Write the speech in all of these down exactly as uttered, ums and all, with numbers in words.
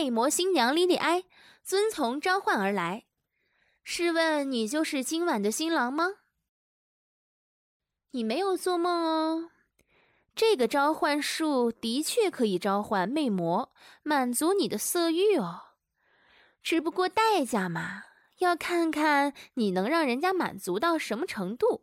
魅魔新娘莉莉埃遵从召唤而来。试问你就是今晚的新郎吗？你没有做梦哦。这个召唤术的确可以召唤魅魔，满足你的色欲哦。只不过代价嘛，要看看你能让人家满足到什么程度。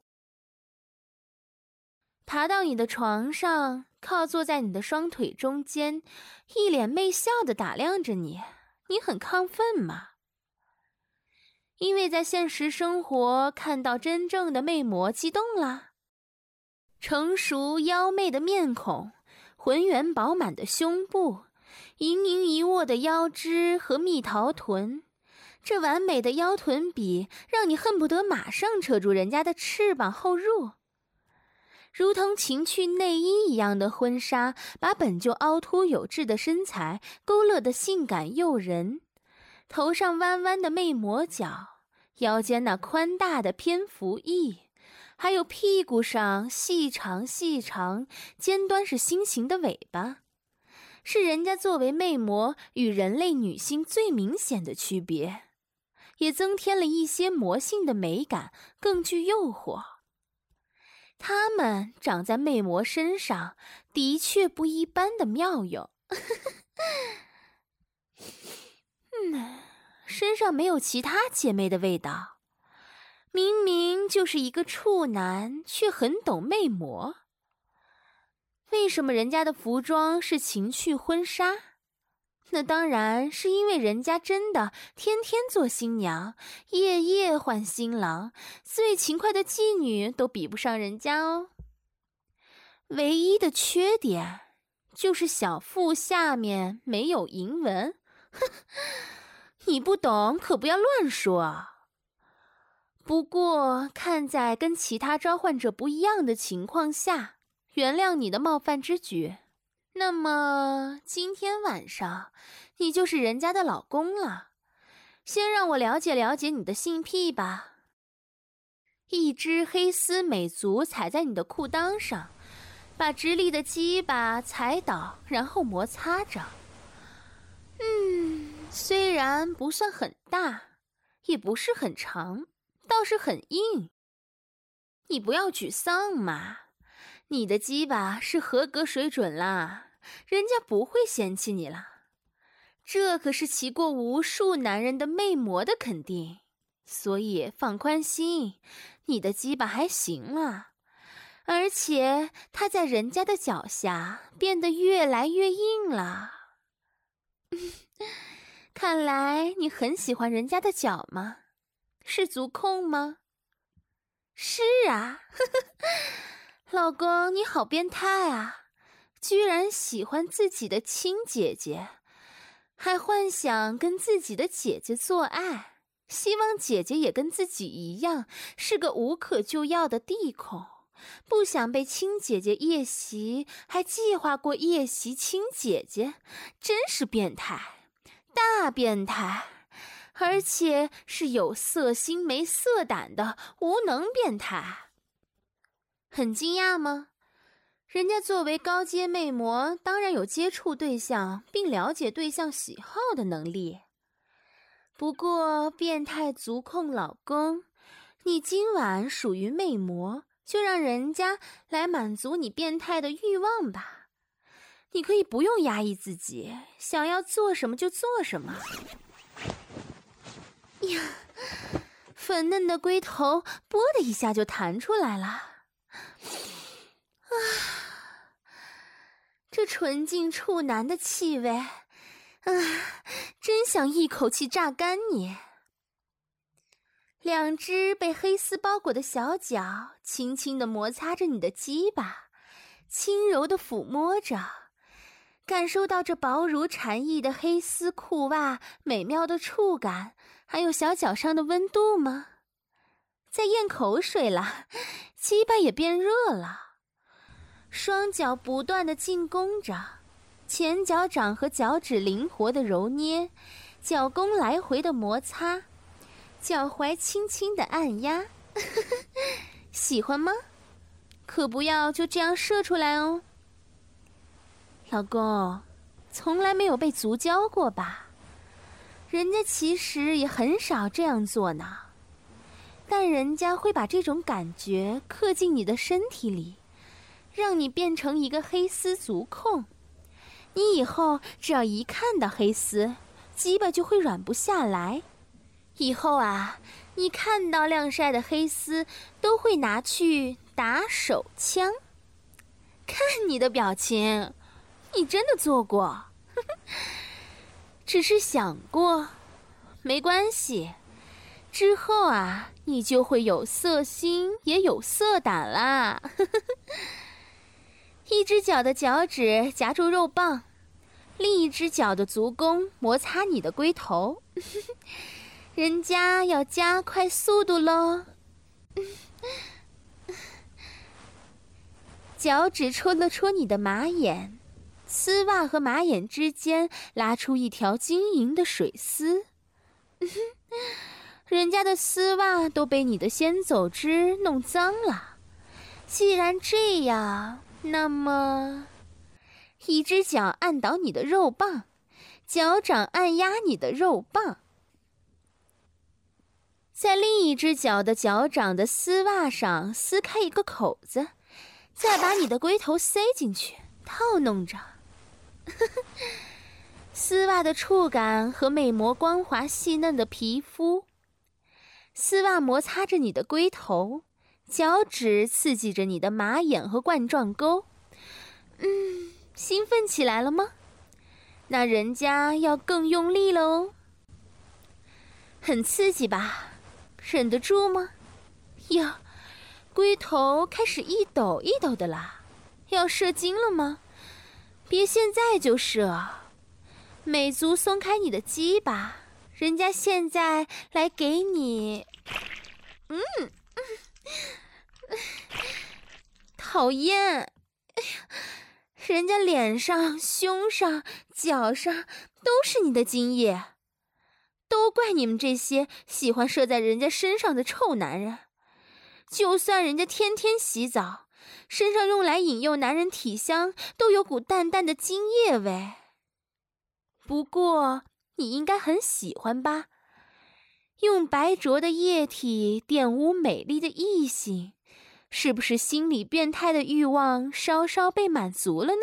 爬到你的床上，靠坐在你的双腿中间，一脸媚笑地打量着你，你很亢奋吗？因为在现实生活看到真正的魅魔激动啦。成熟妖媚的面孔，浑圆饱满的胸部，盈盈一握的腰肢和蜜桃臀，这完美的腰臀比让你恨不得马上扯住人家的翅膀后入。如同情趣内衣一样的婚纱，把本就凹凸有致的身材勾勒得性感诱人。头上弯弯的魅魔角，腰间那宽大的蝙蝠翼，还有屁股上细长细长尖端是心形的尾巴，是人家作为魅魔与人类女性最明显的区别，也增添了一些魔性的美感，更具诱惑。它们长在魅魔身上的确不一般的妙用。嗯，身上没有其他姐妹的味道，明明就是一个处男，却很懂魅魔。为什么人家的服装是情趣婚纱？那当然是因为人家真的天天做新娘，夜夜换新郎，最勤快的妓女都比不上人家哦。唯一的缺点就是小腹下面没有银纹。你不懂可不要乱说。不过看在跟其他召唤者不一样的情况下，原谅你的冒犯之举。那么今天晚上你就是人家的老公了，先让我了解了解你的性癖吧。一只黑丝美足踩在你的裤裆上，把直立的鸡巴踩倒，然后摩擦着。嗯，虽然不算很大，也不是很长，倒是很硬。你不要沮丧嘛，你的鸡巴是合格水准啦，人家不会嫌弃你啦。这可是骑过无数男人的魅魔的肯定，所以放宽心，你的鸡巴还行啦。而且它在人家的脚下变得越来越硬了。看来你很喜欢人家的脚吗？是足控吗？是啊。老公，你好变态啊，居然喜欢自己的亲姐姐，还幻想跟自己的姐姐做爱，希望姐姐也跟自己一样是个无可救药的地孔，不想被亲姐姐夜袭，还计划过夜袭亲姐姐，真是变态，大变态，而且是有色心没色胆的无能变态。很惊讶吗？人家作为高阶魅魔，当然有接触对象并了解对象喜好的能力。不过变态足控老公，你今晚属于魅魔，就让人家来满足你变态的欲望吧。你可以不用压抑自己，想要做什么就做什么。呀，粉嫩的龟头啵的一下就弹出来了。啊，这纯净处男的气味，啊，真想一口气榨干你。两只被黑丝包裹的小脚轻轻地摩擦着你的鸡巴，轻柔地抚摸着，感受到这薄如蝉翼的黑丝裤袜美妙的触感，还有小脚上的温度吗？在咽口水了，鸡巴也变热了。双脚不断地进攻着，前脚掌和脚趾灵活地揉捏，脚弓来回的摩擦，脚踝轻轻的按压。喜欢吗？可不要就这样射出来哦。老公，从来没有被足交过吧？ 人家其实也很少这样做呢，但人家会把这种感觉刻进你的身体里，让你变成一个黑丝足控。你以后只要一看到黑丝，鸡巴就会软不下来。以后啊，你看到晾晒的黑丝都会拿去打手枪。看你的表情，你真的做过？只是想过，没关系。之后啊，你就会有色心也有色胆啦。一只脚的脚趾夹住肉棒，另一只脚的足弓摩擦你的龟头。人家要加快速度喽。脚趾戳了戳你的马眼，丝袜和马眼之间拉出一条晶莹的水丝。人家的丝袜都被你的先走之弄脏了。既然这样，那么一只脚按倒你的肉棒，脚掌按压你的肉棒，在另一只脚的脚掌的丝袜上撕开一个口子，再把你的龟头塞进去，套弄着。丝袜的触感和美磨光滑细嫩的皮肤，丝袜摩擦着你的龟头，脚趾刺激着你的马眼和冠状沟。嗯，兴奋起来了吗？那人家要更用力了哦。很刺激吧？忍得住吗？呀，龟头开始一抖一抖的啦，要射精了吗？别现在就射，美足松开你的鸡巴，人家现在来给你。嗯，讨厌！哎呀，人家脸上、胸上、脚上都是你的精液。都怪你们这些喜欢射在人家身上的臭男人！就算人家天天洗澡，身上用来引诱男人体香，都有股淡淡的精液味。不过你应该很喜欢吧？用白灼的液体玷污美丽的异性，是不是心理变态的欲望稍稍被满足了呢？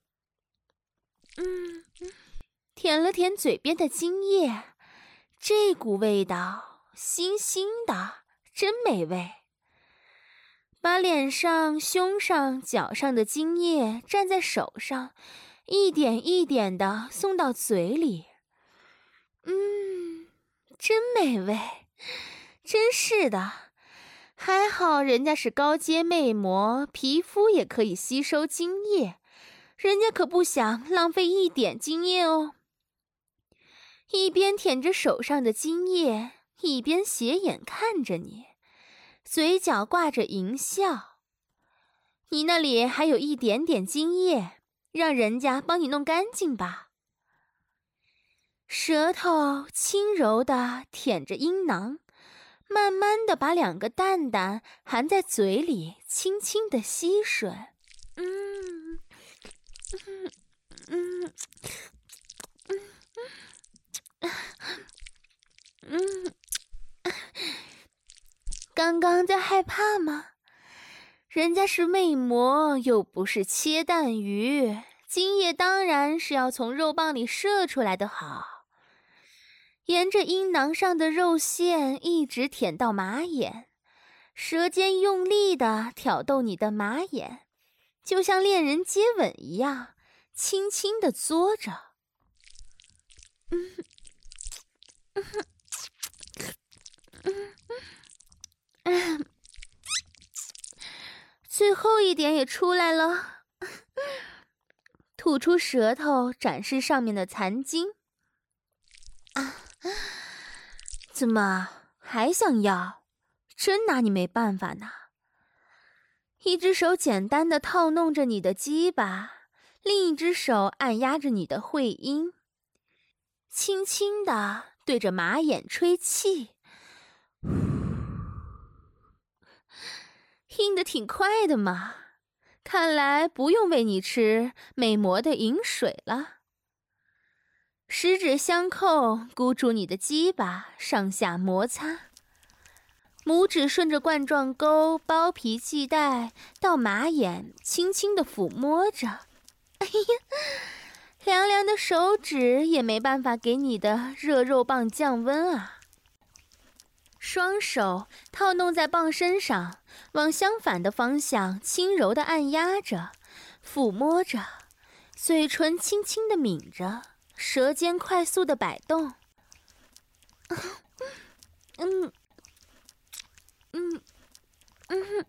嗯，舔了舔嘴边的精液，这股味道腥腥的，真美味。把脸上、胸上、脚上的精液蘸在手上，一点一点地送到嘴里。嗯，真美味，真是的。还好人家是高阶魅魔，皮肤也可以吸收精液，人家可不想浪费一点精液哦。一边舔着手上的精液，一边斜眼看着你，嘴角挂着淫笑。你那里还有一点点精液，让人家帮你弄干净吧。舌头轻柔地舔着阴囊，慢慢地把两个蛋蛋含在嘴里，轻轻地吸吮。嗯嗯嗯嗯，刚刚在害怕吗？人家是魅魔，又不是切蛋鱼，精液当然是要从肉棒里射出来的好。沿着阴囊上的肉线一直舔到马眼，舌尖用力地挑逗你的马眼，就像恋人接吻一样，轻轻地嘬着。嗯嗯嗯嗯，最后一点也出来了，吐出舌头展示上面的残精。啊，怎么还想要？真拿你没办法呢。一只手简单的套弄着你的鸡巴，另一只手按压着你的会阴，轻轻地对着马眼吹气，阴得挺快的嘛，看来不用喂你吃美魔的饮水了。 十指相扣，箍住你的鸡巴，上下摩擦。拇指顺着冠状沟、包皮系带到马眼，轻轻地抚摸着。哎呀，凉凉的手指也没办法给你的热肉棒降温啊。双手套弄在棒身上，往相反的方向轻柔地按压着，抚摸着，嘴唇轻轻地抿着，舌尖快速地摆动。嗯嗯嗯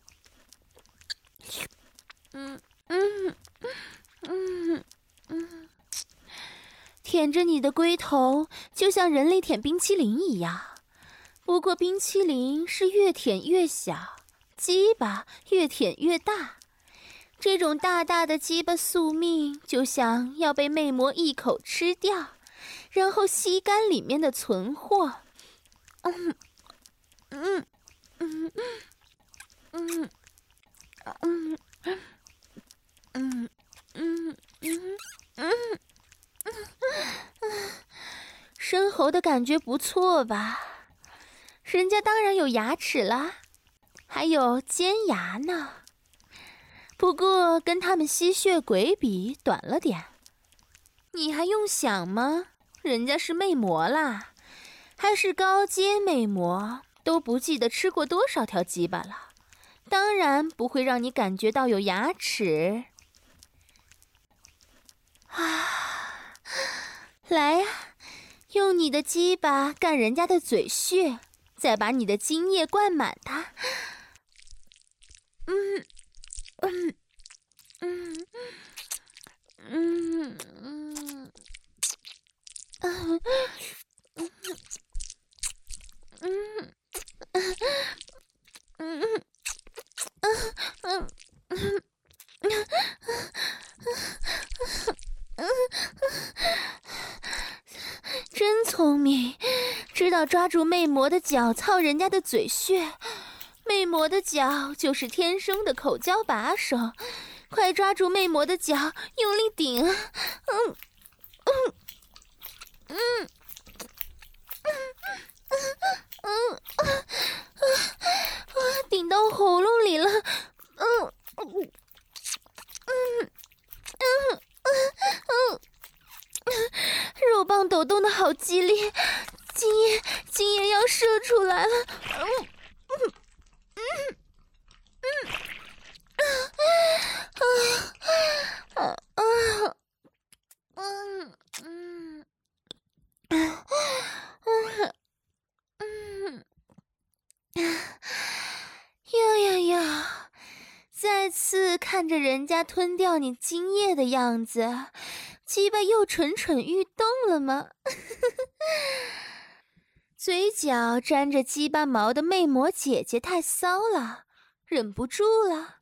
嗯嗯嗯嗯，舔着你的龟头，就像人类舔冰淇淋一样。不过冰淇淋是越舔越小，鸡巴越舔越大。这种大大的鸡巴宿命，就像要被魅魔一口吃掉，然后吸干里面的存货。嗯嗯嗯嗯嗯嗯嗯嗯嗯嗯，深喉的感觉不错吧？人家当然有牙齿啦，还有尖牙呢。不过跟他们吸血鬼比短了点。你还用想吗？人家是魅魔啦，还是高阶魅魔，都不记得吃过多少条鸡巴了，当然不会让你感觉到有牙齿。啊，来呀、啊，用你的鸡巴干人家的嘴穴，再把你的精液灌满它。嗯嗯嗯嗯嗯嗯嗯嗯嗯嗯，真聪明，知道抓住魅魔的脚操人家的嘴穴。魅魔的脚就是天生的口交把手，快抓住魅魔的脚，用力顶啊！嗯嗯嗯嗯嗯嗯，顶到喉咙里了。嗯嗯嗯嗯嗯嗯，肉棒抖动的好激烈，精液精液要射出来了。嗯嗯嗯嗯啊啊啊嗯嗯嗯嗯呀呀呀！再次看着人家吞掉你精液的样子，鸡巴又蠢蠢欲动了吗？嘴角沾着鸡巴毛的魅魔姐姐太骚了，忍不住了。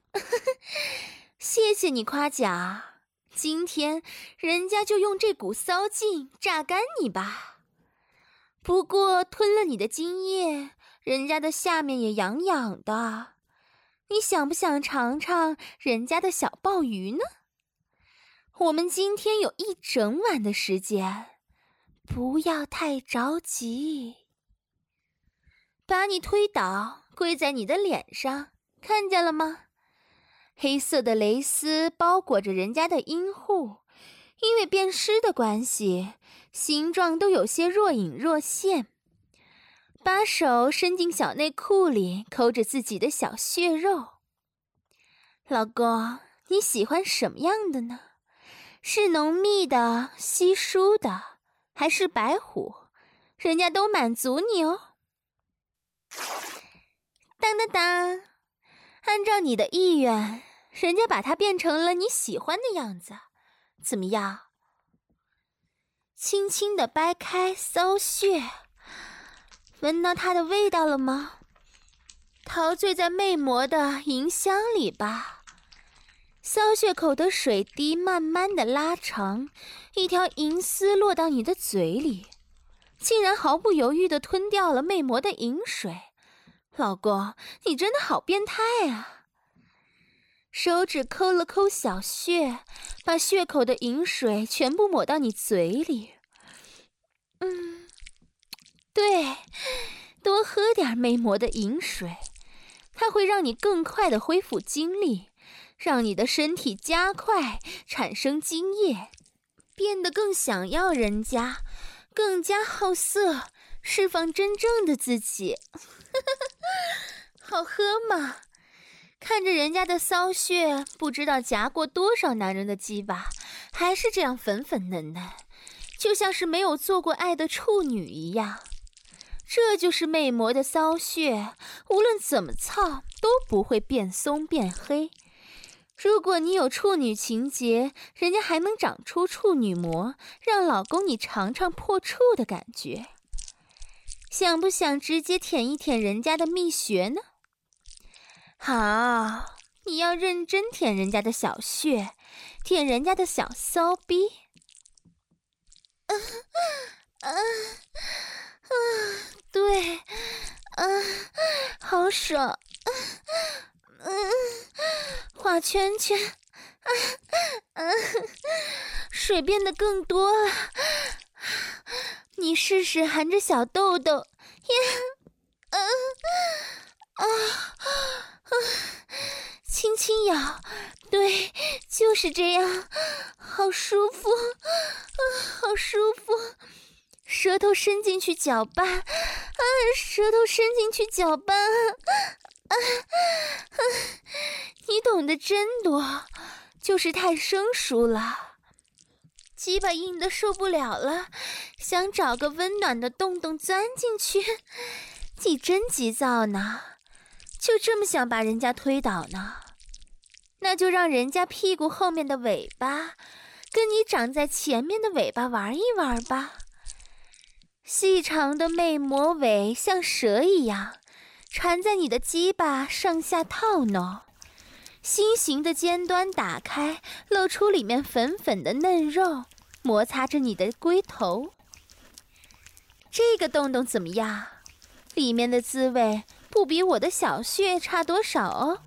谢谢你夸奖，今天人家就用这股骚劲榨干你吧。不过吞了你的精液，人家的下面也痒痒的，你想不想尝尝人家的小鲍鱼呢？我们今天有一整晚的时间，不要太着急。把你推倒，跪在你的脸上，看见了吗？黑色的蕾丝包裹着人家的阴户，因为变湿的关系，形状都有些若隐若现。把手伸进小内裤里，抠着自己的小血肉。老公，你喜欢什么样的呢？是浓密的、稀疏的，还是白虎？人家都满足你哦。当当当，按照你的意愿，人家把它变成了你喜欢的样子，怎么样？轻轻地掰开骚穴，闻到它的味道了吗？陶醉在魅魔的银香里吧。骚穴口的水滴慢慢的拉长，一条银丝落到你的嘴里，竟然毫不犹豫地吞掉了魅魔的银水。老公，你真的好变态啊！手指抠了抠小穴，把穴口的银水全部抹到你嘴里， 嗯，对，多喝点魅魔的饮水，它会让你更快地恢复精力，让你的身体加快产生精液，变得更想要人家，更加好色，释放真正的自己。好喝吗？看着人家的骚穴，不知道夹过多少男人的鸡巴，还是这样粉粉嫩嫩，就像是没有做过爱的处女一样。这就是魅魔的骚穴，无论怎么操都不会变松变黑。如果你有处女情节，人家还能长出处女膜，让老公你尝尝破处的感觉。想不想直接舔一舔人家的蜜穴呢？好，你要认真舔人家的小穴，舔人家的小骚逼。嗯嗯嗯，对，嗯，好爽。嗯，画圈圈，嗯嗯，水变得更多了。你试试含着小豆豆，耶，嗯啊啊，轻轻咬，对，就是这样，好舒服，啊，好舒服。舌头伸进去搅拌，啊，舌头伸进去搅拌，啊啊，你懂得真多，就是太生疏了。鸡巴硬的受不了了，想找个温暖的洞洞钻进去。你真急躁呢，就这么想把人家推倒呢？那就让人家屁股后面的尾巴跟你长在前面的尾巴玩一玩吧。细长的魅魔尾像蛇一样缠在你的鸡巴上下套弄，心形的尖端打开，露出里面粉粉的嫩肉，摩擦着你的龟头。这个洞洞怎么样？里面的滋味不比我的小穴差多少哦。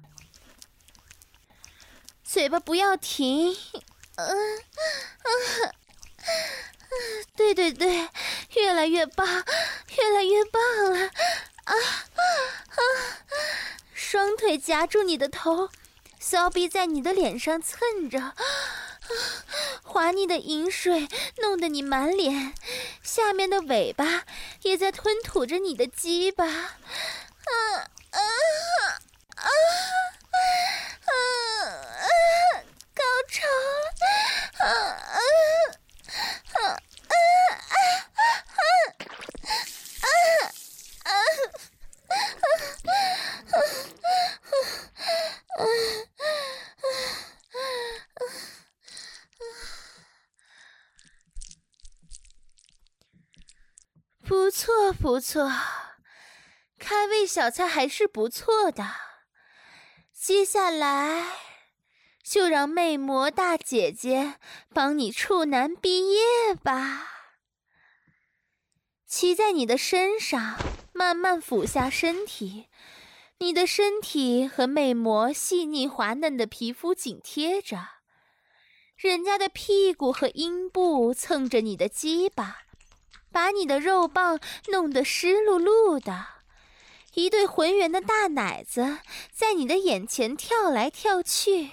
嘴巴不要停，嗯嗯，对对对，越来越棒，越来越棒了，啊啊！双腿夹住你的头，骚逼在你的脸上蹭着，啊，滑腻的饮水弄得你满脸，下面的尾巴也在吞吐着你的鸡巴，啊啊啊啊啊！高潮了，啊啊啊啊啊啊啊啊！不错不错，开胃小菜还是不错的。接下来就让魅魔大姐姐帮你处男毕业吧。骑在你的身上，慢慢俯下身体，你的身体和魅魔细腻滑嫩的皮肤紧贴着，人家的屁股和阴部蹭着你的鸡巴，把你的肉棒弄得湿漉漉的，一对浑圆的大奶子在你的眼前跳来跳去。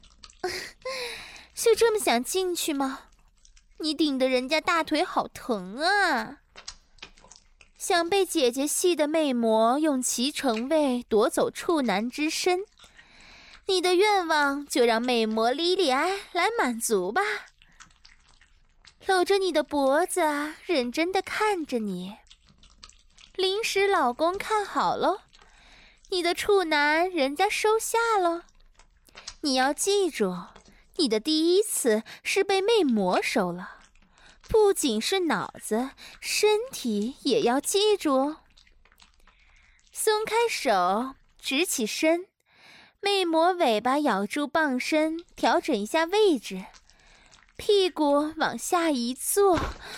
就这么想进去吗？你顶得人家大腿好疼啊！想被姐姐系的魅魔用其成位夺走处男之身，你的愿望就让魅魔莉莉安来满足吧。搂着你的脖子，认真地看着你。临时老公看好咯，你的处男人家收下咯。你要记住，你的第一次是被魅魔收了，不仅是脑子，身体也要记住哦。松开手，直起身，魅魔尾巴咬住棒身，调整一下位置，屁股往下一坐，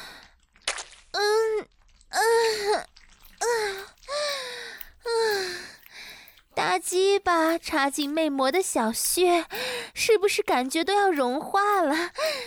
嗯嗯嗯嗯，大鸡巴插进魅魔的小穴，是不是感觉都要融化了？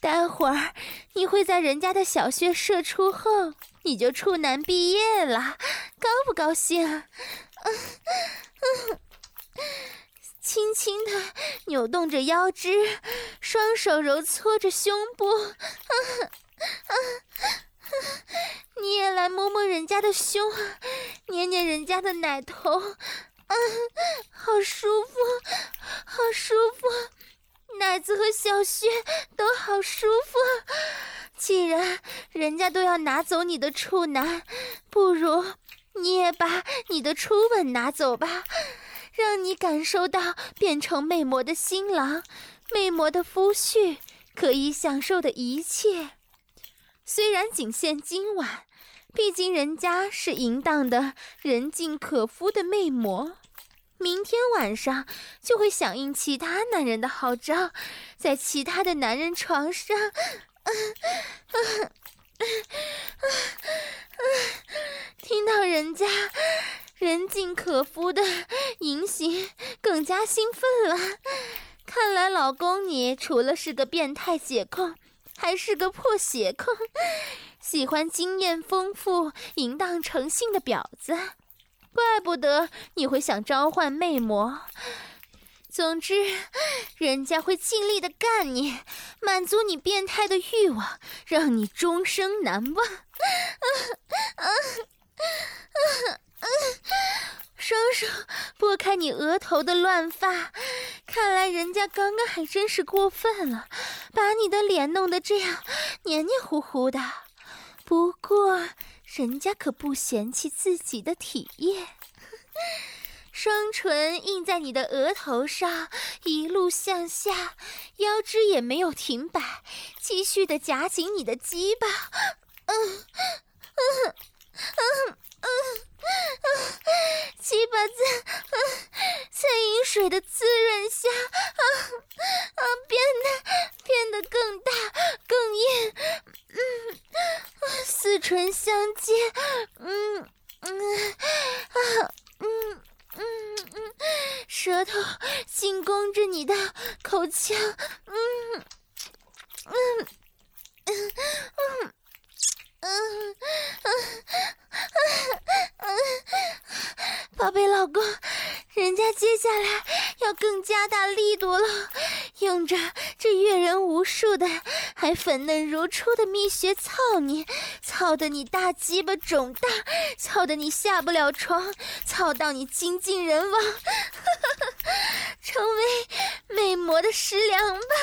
待会儿你会在人家的小穴射出后，你就处男毕业了，高不高兴？嗯嗯，轻轻地扭动着腰肢，双手揉搓着胸部。嗯嗯嗯，你也来摸摸人家的胸，捏捏人家的奶头。嗯，好舒服，好舒服，奶子和小穴都好舒服。既然人家都要拿走你的处男，不如你也把你的初吻拿走吧，让你感受到变成魅魔的新郎，魅魔的夫婿可以享受的一切。虽然仅限今晚，毕竟人家是淫荡的人尽可夫的魅魔，明天晚上就会响应其他男人的号召，在其他的男人床上，嗯嗯嗯嗯，听到人家人尽可夫的淫行，更加兴奋了。看来老公你除了是个变态姐控，还是个破鞋控，喜欢经验丰富、淫荡成性的婊子，怪不得你会想召唤魅魔。总之，人家会尽力的干你，满足你变态的欲望，让你终生难忘。啊啊啊啊！双手拨开你额头的乱发，看来人家刚刚还真是过分了，把你的脸弄得这样黏黏糊糊的。不过人家可不嫌弃自己的体液，双唇印在你的额头上，一路向下，腰肢也没有停摆，继续的夹紧你的鸡巴。嗯嗯嗯嗯嗯，鸡巴在嗯在饮水的滋润下，啊啊变得变得更大更硬，嗯，四唇相接，嗯嗯啊嗯嗯嗯，舌头进攻着你的口腔，嗯嗯嗯嗯。嗯嗯嗯嗯，宝贝老公，人家接下来要更加大力度了，用着这阅人无数的还粉嫩如初的蜜穴操你，操得你大鸡巴肿大，操得你下不了床，操到你精尽人亡，成为魅魔的食粮吧。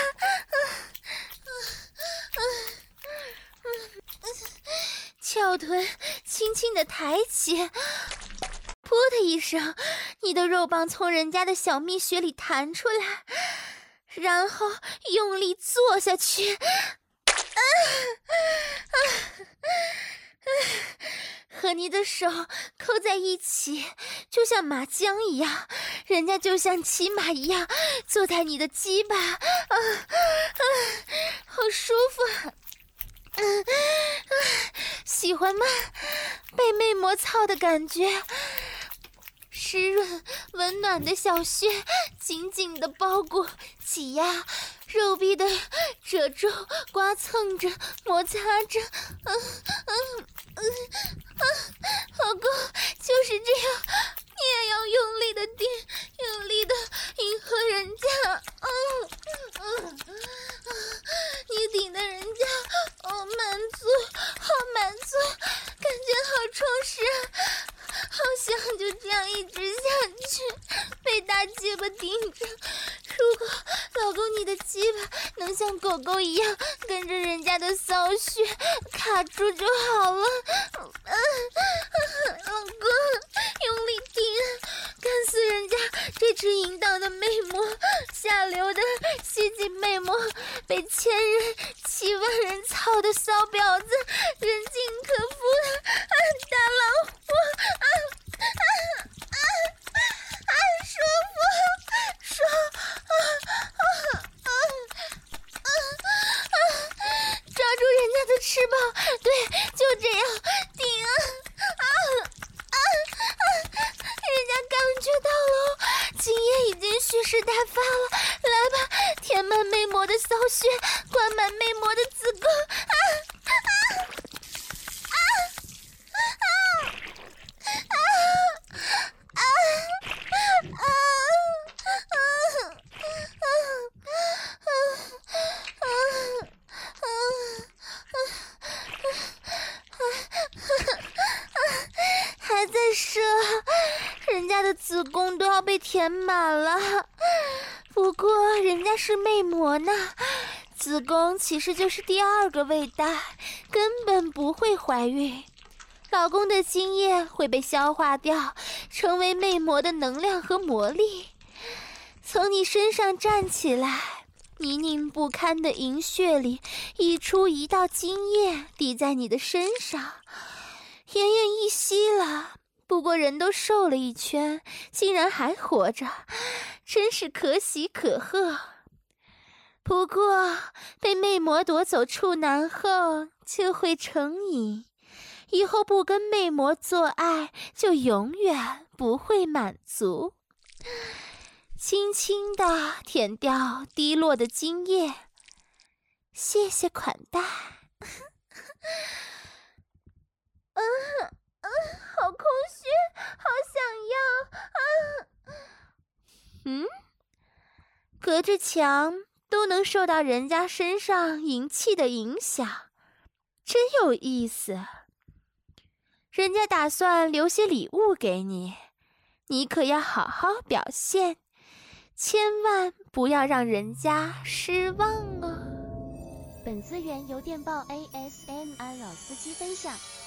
翘臀轻轻地抬起，噗的一声，你的肉棒从人家的小蜜穴里弹出来，然后用力坐下去，啊啊啊，和你的手扣在一起，就像麻将一样，人家就像骑马一样坐在你的鸡巴，啊啊，好舒服。嗯，喜欢吗？被魅魔操的感觉，湿润温暖的小穴紧紧的包裹挤压，肉壁的褶皱刮蹭着摩擦着，嗯嗯嗯啊，老公就是这样，你也要用力的顶，用力的迎合人家，嗯嗯嗯，你顶的人家哦满足，好满足，感觉好充实，好想就这样一直下去，被大鸡巴顶着。如果老公你的鸡巴能像狗狗一样跟着人家的骚穴卡住就好了。嗯，老公用力顶，干死人家这只淫荡的魅魔，下流的吸进魅魔，被千人七万人操的骚婊子，人尽可夫的啊大老虎，啊啊啊啊舒服舒啊啊啊啊啊，抓住人家的翅膀，对，就这样顶填满了。不过人家是魅魔呢，子宫其实就是第二个胃袋，根本不会怀孕。老公的精液会被消化掉，成为魅魔的能量和魔力，从你身上站起来，泥泞不堪的银血里溢出一道精液，滴在你的身上，奄奄一息了。不过人都瘦了一圈，竟然还活着，真是可喜可贺。不过被魅魔夺走处男后就会成瘾，以后不跟魅魔做爱就永远不会满足。轻轻地舔掉滴落的精液，谢谢款待。嗯嗯，好空虚，好想要啊！嗯，隔着墙都能受到人家身上淫气的影响，真有意思。人家打算留些礼物给你，你可要好好表现，千万不要让人家失望哦。 本资源由电报 A S M R 老司机分享。